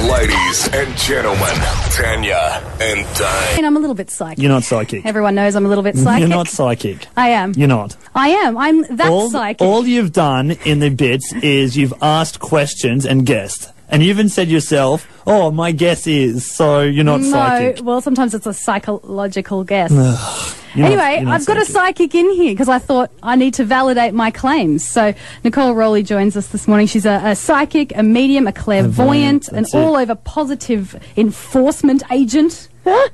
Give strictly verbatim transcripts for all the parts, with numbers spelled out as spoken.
Ladies and gentlemen, Tanya and Dane. And I'm a little bit psychic. You're not psychic. Everyone knows I'm a little bit psychic. You're not psychic. I am. You're not. I am. I'm that all, psychic. All you've done in the bits is you've asked questions and guessed. And you even said yourself, oh, my guess is, so you're not no, psychic. well, sometimes it's a psychological guess. You're anyway, not, not I've got a psychic in here because I thought I need to validate my claims. So Nicole Rowley joins us this morning. She's a, a psychic, a medium, a clairvoyant, an That's it. all-over positive enforcement agent.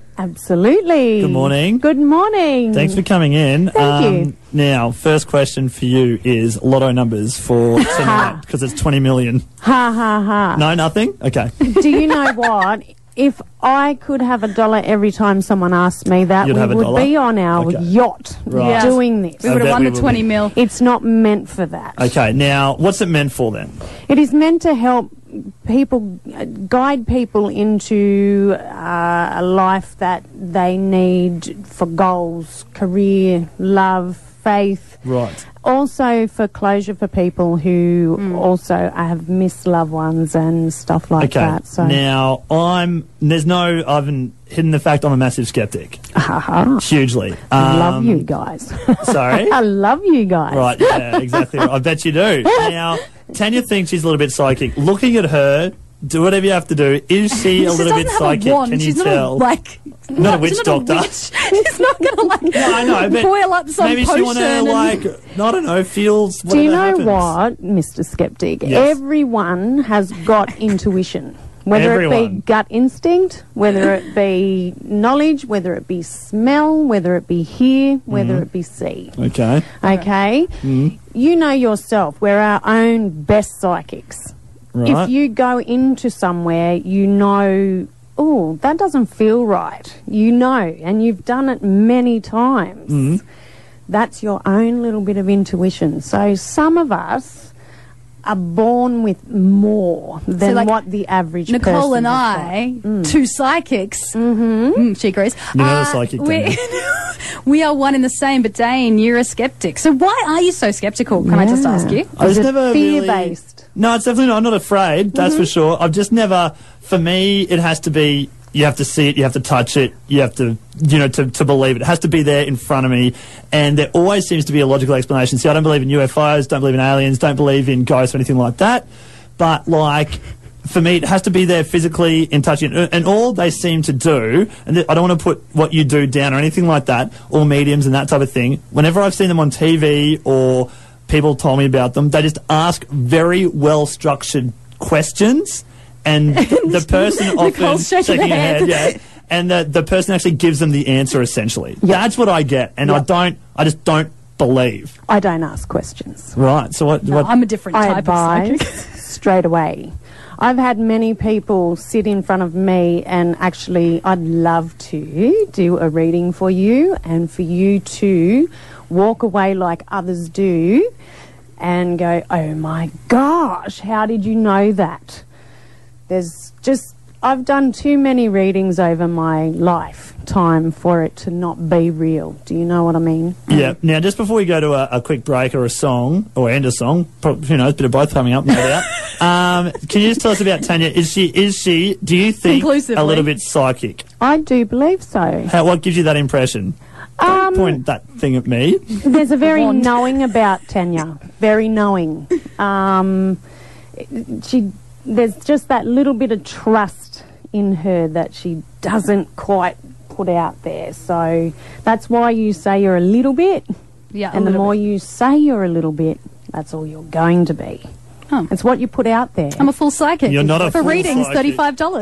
Absolutely. Good morning. Good morning. Thanks for coming in. Thank you. Now, first question for you is lotto numbers for tonight, because it's twenty million. Ha ha ha. No, nothing? Okay. Do you know what? If I could have a dollar every time someone asked me that, You'd we have a would dollar? be on our Okay. yacht Right. doing this. We I would have bet won we the will twenty be. mil. It's not meant for that. Okay, now, what's it meant for then? It is meant to help people, uh, guide people into uh, a life that they need for goals, career, love, faith. Right. Also for closure for people who Mm. also have missed loved ones and stuff like Okay, that. So now, I'm, there's no, I haven't hidden the fact I'm a massive skeptic. Haha. Hugely. I love Um, you guys. Sorry? I love you guys. Right, yeah, exactly. Right. I bet you do. Now, Tanya thinks she's a little bit psychic. Looking at her, do whatever you have to do. Is she a She little bit doesn't have psychic? a wand. Can you she's tell? Not a, like, Not a witch she's doctor. Not a witch. She's not going to like No, I know, but boil up some maybe potion. she want to, and- like, I don't know, feels Do you know happens. what, Mister Skeptic? Yes. Everyone has got intuition. Whether it be Everyone. gut instinct, whether it be knowledge, whether it be smell, whether it be hear, whether Mm-hmm. it be see. Okay. Okay? Mm. You know yourself, we're our own best psychics. Right. If you go into somewhere, you know, oh, that doesn't feel right. You know, and you've done it many times. Mhm. That's your own little bit of intuition. So some of us are born with more than like, what the average Nicole person and has I, got. two psychics. Mm-hmm. Mm, she agrees. You're not a Uh, psychic, we, we are one in the same, but Dane, you're a skeptic. So why are you so skeptical? Can I just Yeah. ask you? I was Is it never really- fear-based? No, it's definitely not. I'm not afraid, that's Mm-hmm. for sure. I've just never, for me, it has to be, you have to see it, you have to touch it, you have to, you know, to, to believe it. It has to be there in front of me. And there always seems to be a logical explanation. See, I don't believe in U F Os, don't believe in aliens, don't believe in ghosts or anything like that. But, like, for me, it has to be there physically in touching it. And all they seem to do, and th- I don't want to put what you do down or anything like that, or mediums and that type of thing. Whenever I've seen them on T V or people told me about them, they just ask very well-structured questions, and the person often Nicole's shaking her her head. head, yeah, and the, the person actually gives them the answer, essentially. That's what I get, and I Yep. don't, I just don't believe. I don't ask questions. Right, so what... No, what I'm a different I type of advise psychic. straight away. I've had many people sit in front of me and actually I'd love to do a reading for you and for you to walk away like others do and go, oh my gosh, how did you know that? There's just, I've done too many readings over my lifetime for it to not be real. Do you know what I mean? Yeah. Now, just before we go to a, a quick break or a song, or end a song, probably, who knows, a bit of both coming up, no doubt. Um, can you just tell us about Tanya? Is she, is she, do you think, Conclusively. a little bit psychic? I do believe so. How, what gives you that impression? Don't Um, point that thing at me. There's a very Wand. knowing about Tanya. Very knowing. Um, she, there's just that little bit of trust in her that she doesn't quite put out there. So that's why you say you're a little bit, Yeah, a and the little more bit. you say you're a little bit, that's all you're going to be. Oh. It's what you put out there. I'm a full psychic. You're not a For full readings, psychic. thirty-five dollars.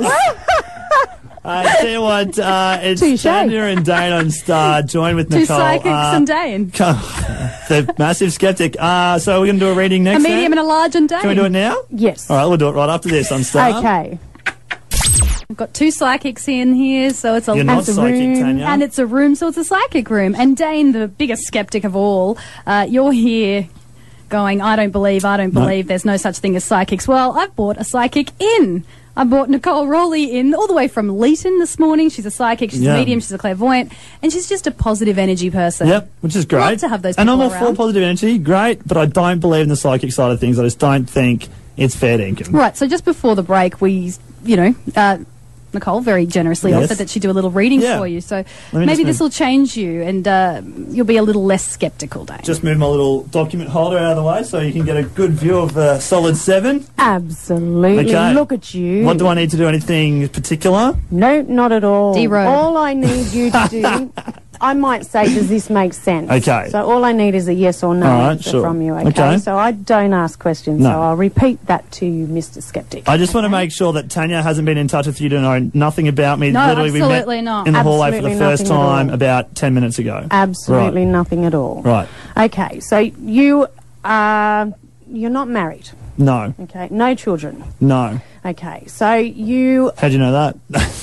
I tell you what, uh, it's Touche. Tanya and Dane on Star, joined with Two Nicole. psychics uh, and Dane. the massive skeptic. Uh, so we're going to do a reading A next. medium then? and a large and Dane. Can we do it now? Yes. All right, we'll do it right after this on Star. Okay. We've got two psychics in here, so it's a You're not As a psychic, room, Tanya. and it's a room, so it's a psychic room. And Dane, the biggest skeptic of all, uh, you're here going, I don't believe, I don't No. believe, there's no such thing as psychics. Well, I've bought a psychic in. I bought Nicole Rowley in all the way from Leeton this morning. She's a psychic, she's Yeah. a medium, she's a clairvoyant, and she's just a positive energy person. Yep, which is great. Love to have those and I'm people all for around. positive energy, great, but I don't believe in the psychic side of things. I just don't think it's fair dinkum. Right, so just before the break, we you know, uh, Nicole very generously Yes. offered that she do a little reading Yeah. for you. So me maybe just this move- will change you and uh, you'll be a little less sceptical, Dane. Just move my little document holder out of the way so you can get a good view of the solid seven. Absolutely. Okay. Look at you. What do I need to do? Anything particular? No, not at all. D-road. All I need you to do, I might say, does this make sense? Okay. So all I need is a yes or no All right, answer sure. from you, okay? Okay. So I don't ask questions, No. so I'll repeat that to you, Mister Skeptic. I just want to okay? make sure that Tanya hasn't been in touch with you to know nothing about me. No, Literally, we absolutely met not. in the hallway for the Absolutely first nothing at time all. about ten minutes ago. Absolutely Right. nothing at all. Right. Okay, so you are, you're not married, No. okay? No children. No. Okay, so you... How'd you know that?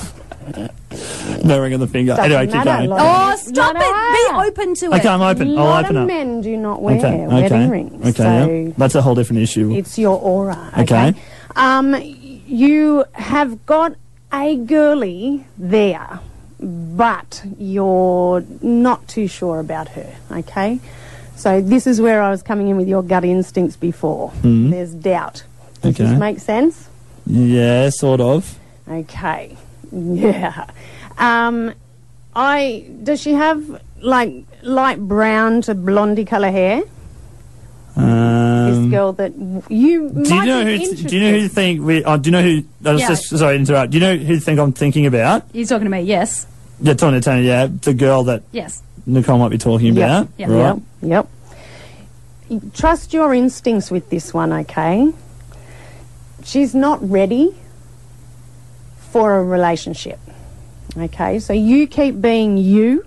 No ring on the finger. Doesn't Anyway, keep matter, going. like- Oh, stop No, it! no. Be open to it. Okay, I'm A open. I'll lot open of up. men do not wear Okay. wedding Okay. rings. Okay. so Yeah. That's a whole different issue. It's your aura. Okay. Okay. Um, you have got a girlie there, but you're not too sure about her. Okay. So this is where I was coming in with your gut instincts before. Mhm. There's doubt. Does Okay. this make sense? Yeah, sort of. Okay. Yeah. Um, I does she have like light brown to blondie colour hair? Um, This girl that you do you might know be who? interested. Do you know who you think? We, oh, do you know who? I was Yeah. just sorry to interrupt. Do you know who you think I'm thinking about? You're talking to me, yes. Yeah, Tanya, Tanya. Yeah, the girl that Yes. Nicole might be talking Yep. about. Yeah. Right. Yep. Yep. Trust your instincts with this one, okay? She's not ready for a relationship. Okay, so you keep being you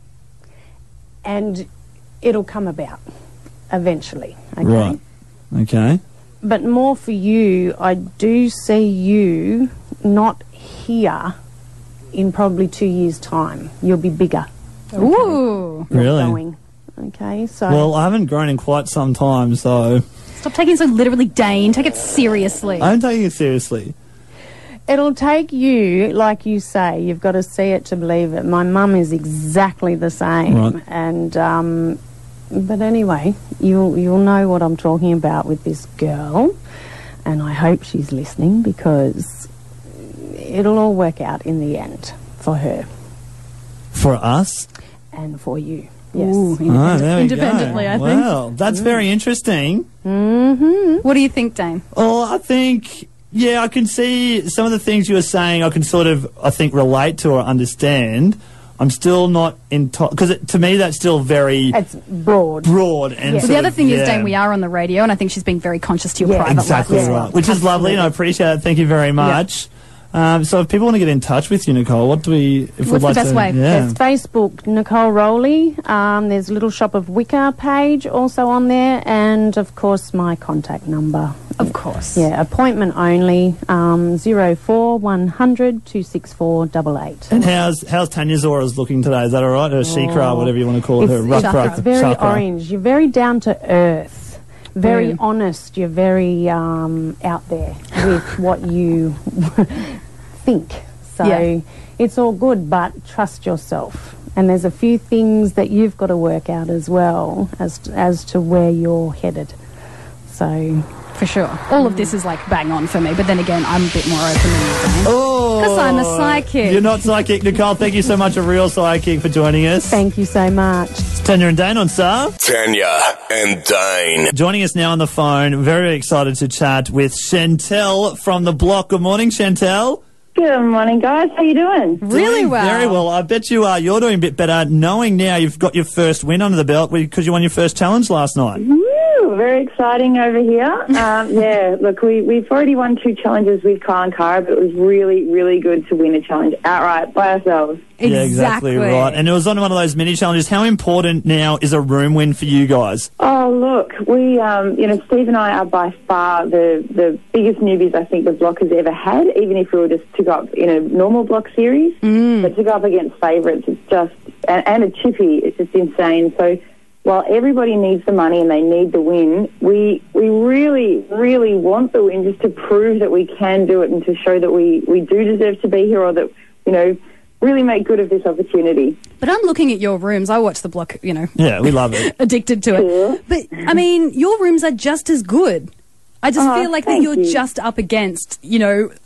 and it'll come about eventually. Okay. Right. Okay. But more for you, I do see you not here in probably two years' time. You'll be bigger. Ooh. You're Really? Going. Okay, so Well, I haven't grown in quite some time, so Stop taking it so literally, Dane. Take it seriously. I'm taking it seriously. it'll take you, like you say, you've got to see it to believe it. My mum is exactly the same, Right. and um, but anyway, you'll you'll know what I'm talking about with this girl, and I hope she's listening because it'll all work out in the end for her For us? and for you. Yes. Ooh, Oh, there we independently, go. I think. Well, that's very interesting. Mm-hmm. What do you think, Dane? Oh, I think, yeah, I can see some of the things you were saying. I can sort of, I think, relate to or understand. I'm still not in because to me that's still very It's broad. broad and. Yeah. Well, sort the other of- thing is, yeah. Dane, we are on the radio, and I think she's being very conscious to your Yeah, private Exactly life as Yeah. well. right, which is lovely, and I appreciate it. Thank you very much. Um, so, if people want to get in touch with you, Nicole, what do we? If What's we'd the like best to, way? Yeah. There's Facebook, Nicole Rowley. Um, there's Little Shop of Wicca page also on there, and of course my contact number. Of course. Yeah, appointment only. Um, zero four one hundred two six four double eight. And how's how's Tanya's auras looking today? Is that all right? Her shikra, whatever you want to call it. It's, Her rough it's, rough it's very chakra. orange. You're very down to earth, very Mm. honest. You're very um, out there with what you think. So Yeah. it's all good, but trust yourself. And there's a few things that you've got to work out as well as to, as to where you're headed. So For sure. All of this is like bang on for me, but then again, I'm a bit more open than you, Dane. Oh, 'Cause I'm a psychic. You're not psychic, Nicole. Thank you so much, a real psychic, for joining us. thank you so much. It's Tanya and Dane on S A R. Tanya and Dane. Joining us now on the phone, very excited to chat with Chantel from the block. Good morning, Chantel. Good morning, guys. How you doing? Really Doing well. Very well. I bet you are. You're doing a bit better knowing now you've got your first win under the belt because you won your first challenge last night. Woo, very exciting over here. Um, yeah, look, we, we've already won two challenges with Kyle and Cara, but it was really, really good to win a challenge outright by ourselves. Yeah, exactly right. And it was on one of those mini challenges. How important now is a room win for you guys? Oh, look, we, um, you know, Steve and I are by far the, the biggest newbies I think the block has ever had, even if we were just to go up in a normal block series. Mm. But to go up against favourites, it's just, and, and a chippy, it's just insane. So while everybody needs the money and they need the win, we we really, really want the win just to prove that we can do it and to show that we, we do deserve to be here or that, you know, really make good of this opportunity. But I'm looking at your rooms. I watch the block, you know, Yeah, we love it. addicted to it. Sure. But, I mean, your rooms are just as good. I just Oh, feel like that thank you're you. just up against, you know,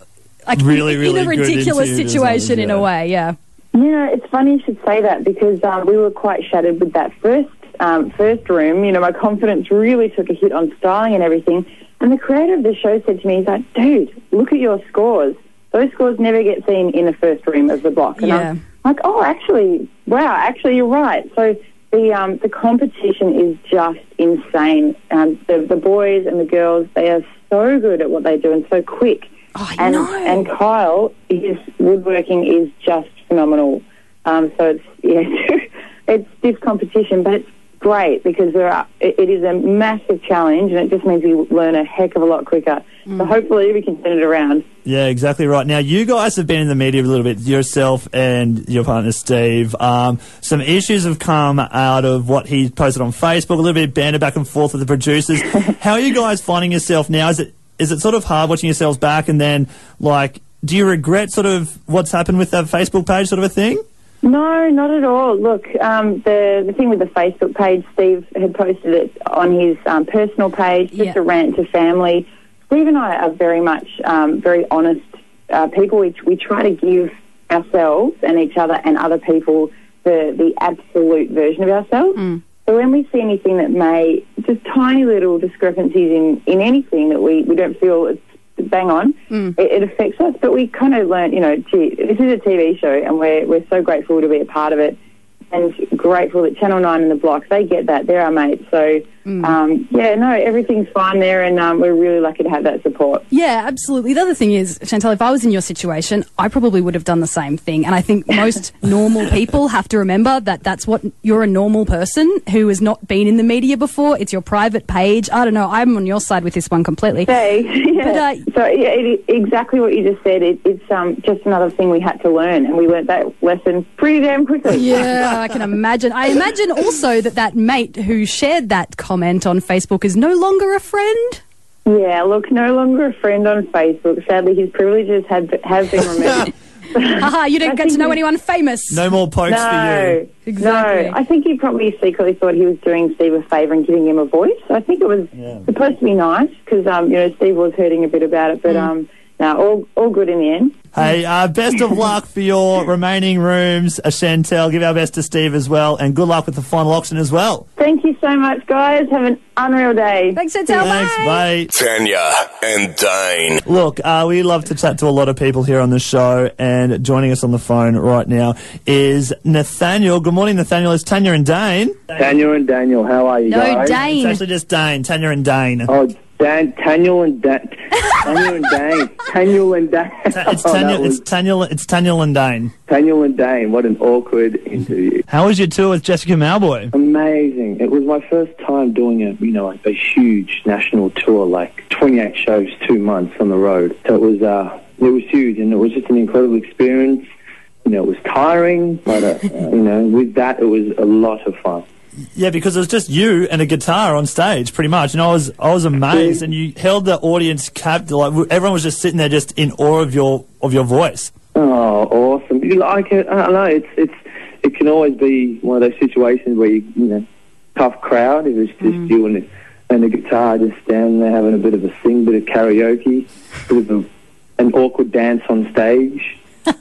like Really, in, really in a good ridiculous into you, situation in yeah. a way. Yeah. You know, it's funny you should say that because um, we were quite shattered with that first um, first room. You know, my confidence really took a hit on styling and everything. And the creator of the show said to me, he's like, dude, look at your scores. Those scores never get seen in the first room of the block. And Yeah. I'm like, oh, actually, wow, actually you're right. So the um, the competition is just insane. Um, the, the boys and the girls, they are so good at what they do and so quick. Oh, I and, know. and Kyle, his woodworking is just phenomenal. Um, so it's yeah, it's stiff competition, but it's great because there are, it, it is a massive challenge, and it just means we learn a heck of a lot quicker. Mm. So hopefully we can turn it around. Yeah, exactly right. Now, you guys have been in the media a little bit, yourself and your partner, Steve. Um, some issues have come out of what he posted on Facebook, a little bit of banter back and forth with the producers. How are you guys finding yourself now? Is it is it sort of hard watching yourselves back, and then, like, do you regret sort of what's happened with that Facebook page sort of a thing? No, not at all. Look, um, the the thing with the Facebook page, Steve had posted it on his um, personal page, just Yeah. a rant to family. Steve and I are very much um, very honest uh, people. We, we try to give ourselves and each other and other people the, the absolute version of ourselves. Mm. So when we see anything that may, just tiny little discrepancies in, in anything that we, we don't feel it's bang on, Mm. it, it affects us. But we kind of learn, you know, gee, this is a T V show and we're, we're so grateful to be a part of it and grateful that Channel nine and the Block, they get that. They're our mates. So, Mm. um, yeah, no, everything's fine there and um, we're really lucky to have that support. Yeah, absolutely. The other thing is, Chantal, if I was in your situation, I probably would have done the same thing. And I think most normal people have to remember that that's what you're a normal person who has not been in the media before. It's your private page. I don't know. I'm on your side with this one completely. Say, yeah. But, uh, so yeah, it, exactly what you just said. It, it's um, just another thing we had to learn, and we learnt that lesson pretty damn quickly. Yeah, I can imagine. I imagine also that that mate who shared that comment on Facebook is no longer a friend. Yeah, look, no longer a friend on Facebook. Sadly, his privileges have have been removed. Haha, you didn't I get to think know we- anyone famous. No more pokes for No, you. Exactly. no. I think he probably secretly thought he was doing Steve a favour and giving him a voice. I think it was Yeah. supposed to be nice because um, you know Steve was hurting a bit about it, but um, no, all all good in the end. Hey, uh, best of luck for your remaining rooms, uh, Chantal. Give our best to Steve as well, and good luck with the final auction as well. Thank you so much, guys. Have an unreal day. Thanks, Chantal. Thanks, Bye. bye. Tanya and Dane. Look, uh, we love to chat to a lot of people here on the show, and joining us on the phone right now is Nathaniel. Good morning, Nathaniel. It's Tanya and Dane. Tanya and Daniel, how are you No, guys? It's Dane. actually just Dane. Tanya and Dane. Oh, Dan, Tanya and Dan, Tanya and Dane, Tanya and Dane. Ta- It's Oh, Tanya. that was It's Tanya. It's Tanya and Dane. Tanya and Dane. What an awkward interview. How was your tour with Jessica Malboy? Amazing. It was my first time doing a, you know, like a huge national tour, like twenty-eight shows, two months on the road. So it was, uh, it was huge, and it was just an incredible experience. You know, it was tiring, but uh, you know, with that, it was a lot of fun. Yeah, because it was just you and a guitar on stage, pretty much, and I was I was amazed. And you held the audience captive. Like everyone was just sitting there, just in awe of your of your voice. Oh, awesome! You like it? I don't know. It's it's it can always be one of those situations where you you know, tough crowd. If it's just Mm. you and the, and the guitar just standing there having a bit of a sing, bit of karaoke, bit of a, an awkward dance on stage.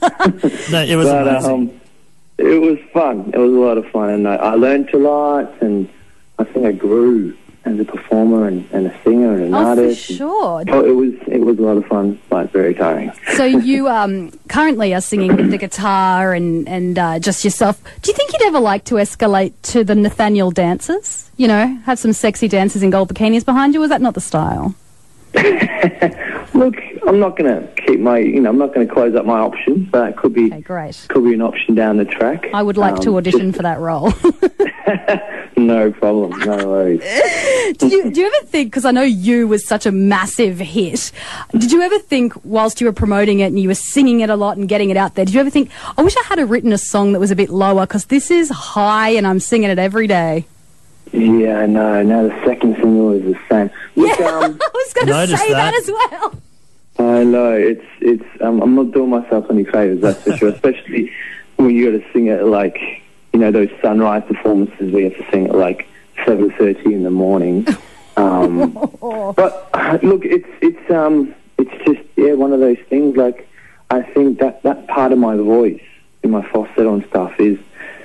No, it was But amazing. um, it was fun. It was a lot of fun, and I, I learned a lot, and I think I grew as a performer and, and a singer and an Oh, for artist. sure. Oh, it was it was a lot of fun, but very tiring. So you um, currently are singing with the guitar and, and uh, just yourself. Do you think you'd ever like to escalate to the Nathaniel dances? You know, have some sexy dancers in gold bikinis behind you? Or is that not the style? Look, I'm not going to keep my, you know, I'm not going to close up my options, but it could be Okay, great. could be an option down the track. I would like to Um, audition for that role. just- no problem, no worries. Did you, do you ever think, because I know You was such a massive hit, did you ever think whilst you were promoting it and you were singing it a lot and getting it out there, did you ever think, I wish I had a written a song that was a bit lower because this is high and I'm singing it every day? Yeah, I know. Now the second single is the same. Look, Yeah, um, I was going to Noticed say that. that. as well. I know it's it's. Um, I'm not doing myself any favors, that's for sure. Especially when you got to sing it like, you know, those sunrise performances where you have to sing at like seven thirty in the morning. Um, but uh, look, it's it's um it's just yeah one of those things. Like I think that, that part of my voice in my falsetto and stuff is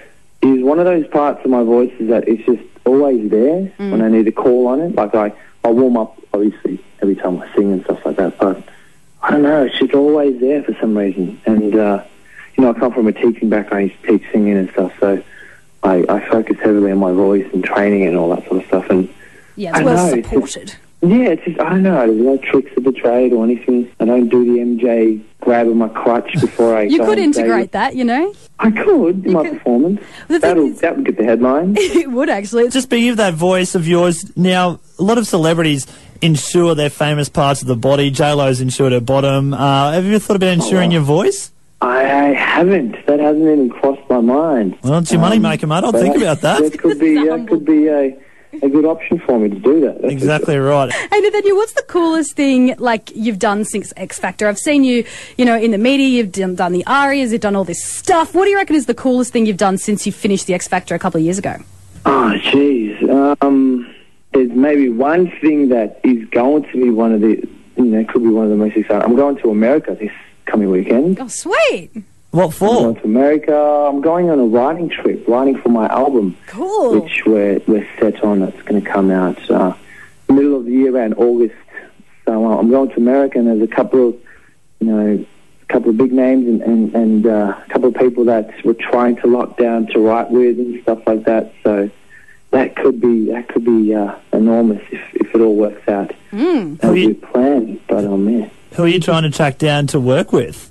is one of those parts of my voice is that it's just always there mm. when I need to call on it. Like I, I warm up, obviously, every time I sing and stuff like that, but I don't know, it's just always there for some reason. And, uh, you know, I come from a teaching background, I used to teach singing and stuff, so I, I focus heavily on my voice and training and all that sort of stuff. And yeah, it's well know, supported. It's just, yeah, it's just, I don't know, there's no tricks of the trade or anything. I don't do the M J grab of my crutch before I You go could on integrate stage. that, you know? I could, in You my could. performance. The That'll, thing is- that would get the headline. It would actually. Just speaking of that voice of yours, now a lot of celebrities insure their famous parts of the body. J-Lo's insured her bottom. Uh, have you ever thought about insuring wow. your voice? I haven't. That hasn't even crossed my mind. Well, it's your money maker, mate. I'll but think about that. That could be, that could be a, a good option for me to do that. That's Exactly for sure. right. Hey, Nathaniel, what's the coolest thing, like, you've done since X Factor? I've seen you, you know, in the media, you've done, done the arias, you've done all this stuff. What do you reckon is the coolest thing you've done since you finished the X Factor a couple of years ago? Oh, jeez. Um, there's maybe one thing that is going to be one of the, you know, could be one of the most exciting. I'm going to America this coming weekend. Oh, sweet. What I'm for? going to America. I'm going on a writing trip, writing for my album, Cool. which we're, we're set on. It's going to come out uh, middle of the year, around August. So uh, I'm going to America, and there's a couple of, you know, a couple of big names and, and, and uh, a couple of people that we're trying to lock down to write with and stuff like that. So that could be that could be uh, enormous if, if it all works out Mm. as Who you- we plan. But um, yeah. Who are you trying to track down to work with?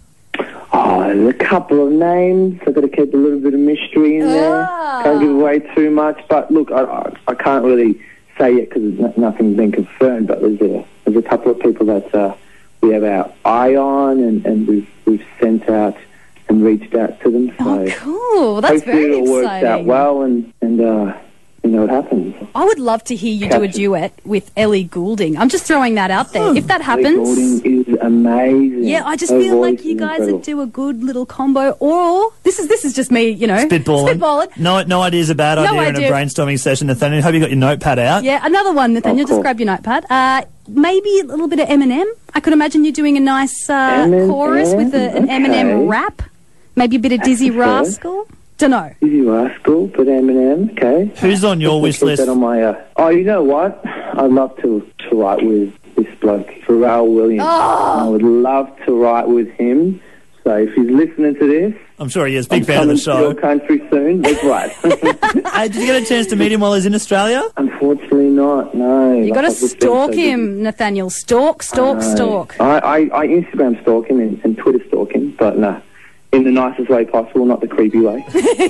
Oh, there's a couple of names. I've got to keep a little bit of mystery in there. Ah. Can't give away too much. But look, I, I, I can't really say it because no, nothing's been confirmed. But there's a there's a couple of people that uh, we have our eye on, and, and we've we've sent out and reached out to them. So Oh, cool. Well, that's hopefully very it all works exciting. out well, and and uh, you know what happens. I would love to hear you do a Catch it. duet with Ellie Goulding. I'm just throwing that out there. If that Ellie happens... Goulding is amazing. Yeah, I just Her feel like voice you is guys incredible. would do a good little combo. Or this is this is just me, you know, Spitballing. Spitballing. No, no idea's a bad No idea in a idea. brainstorming session, Nathaniel. Hope you got your notepad out. Yeah, another one, Nathaniel. Of Just course. grab your notepad. Uh, maybe a little bit of Eminem. I could imagine you doing a nice uh, Eminem, chorus with a, an okay. Eminem rap. Maybe a bit of Dizzy okay. Rascal. Dunno. Dizzy Rascal, but Eminem, okay. Who's on your Just wish keep list? that on my, uh, oh, you know what? I'd love to, to write with this bloke, Pharrell Williams. Oh. I would love to write with him. So if he's listening to this, I'm sure he is. Big I'm fan of coming the to your show. country soon. That's right. Hey, did you get a chance to meet him while he's in Australia? Unfortunately not, no. You got to Like, I've just been stalk so him, busy. Nathaniel. Stalk, stalk, I- stalk. I, I, I Instagram stalk him and, and Twitter stalk him, but no. In the nicest way possible, not the creepy way.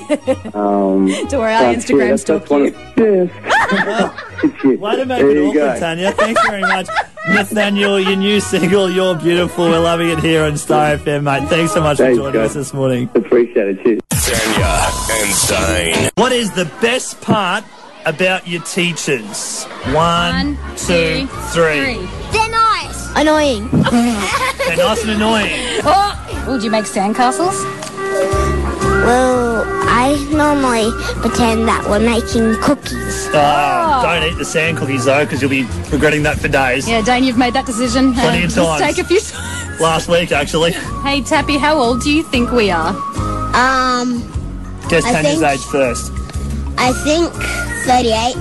um, Don't worry, I'll but, Instagram yeah, that's- stalk that's one you. of- Yes. It's you. Way to make There it you awkward, go. Tanya. Thanks very much. Nathaniel, your new single, You're Beautiful. We're loving it here on Star F M, mate. Thanks so much for Thanks, joining guys. us this morning. Appreciate it. Cheers. Tanya and Zane. What is the best part about your teachers? One, One, two, two, three. They're nice. Annoying. They're nice and annoying. Oh, would you make sandcastles? Well, I normally pretend that we're making cookies. Oh, don't eat the sand cookies, though, because you'll be regretting that for days. Yeah, Dane, you've made that decision. Plenty of just times. take a few times. Last week, actually. Hey, Tappy, how old do you think we are? Um, Guess I Tanya's think- age first. I think thirty-eight.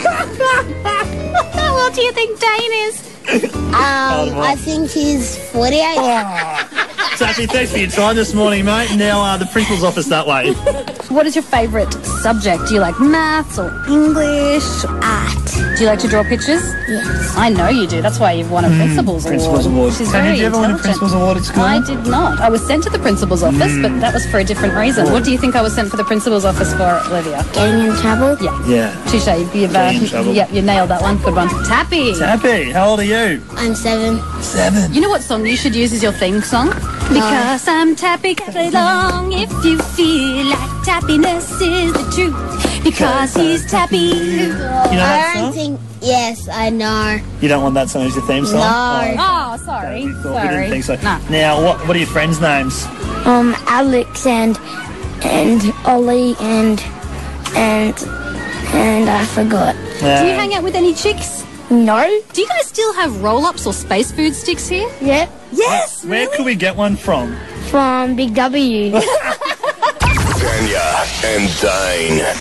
How old do you think Dane is? Um, I think he's forty-eight. Tappy, thanks for your time this morning, mate. Now, uh, the principal's office that way. What is your favourite subject? Do you like maths or English? Art. Do you like to draw pictures? Yes. I know you do. That's why you've won a Principal's Award. Principal's Award. She's Tanya, very did you ever win a intelligent. Principal's Award at school? I did not. I was sent to the Principal's office, but that was for a different reason. What do you think I was sent for the Principal's office for, Olivia? Getting in trouble? Yeah. Yeah. Touche. You've, uh, Getting in trouble. yeah, you nailed that one. Good one. Tappy. Tappy, how old are you? I'm seven. Seven. You know what song you should use as your theme song? Because I'm tappy, play along if you feel like tappiness is the truth. Because he's tappy. You know I that don't song? think. Yes, I know. You don't want that song as your theme song? No. Oh, sorry. We thought we Sorry. didn't think so. Nah. Now, what what are your friends' names? Um, Alex and and Ollie and and and I forgot. Uh, Do you hang out with any chicks? No. Do you guys still have roll-ups or space food sticks here? Yep. Yes. Where could we get one from? From Big W. Tanya and Dane.